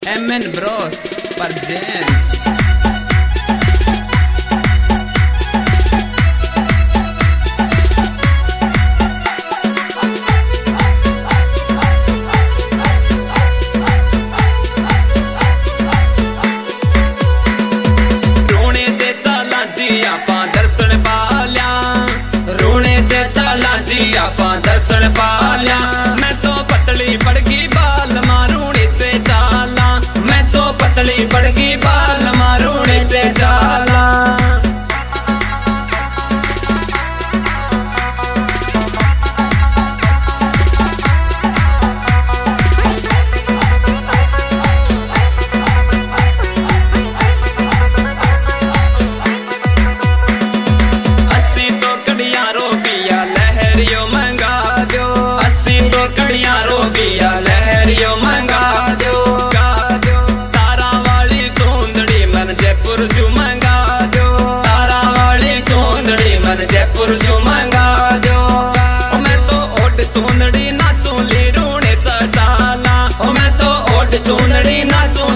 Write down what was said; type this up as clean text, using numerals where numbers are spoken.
MN Bros presents दर्शन पाल्या। मैं तो पतली पड़गी बाल मारूणी से जाला, मैं तो पतली पड़गी बाल मारूणी से जाला। अस्सी तो कड़िया रोपिया लहरियो लहरियो मंगा दो, तारा वाली चूंदड़ी मन जयपुर से मंगा दो, तारा वाली चूंदड़ी मन जयपुर से मंगा दो। मैं तो ओट चूंदड़ी नाचूं ली रूणे चा चाला, मैं तो ओट चूंदड़ी नाचूं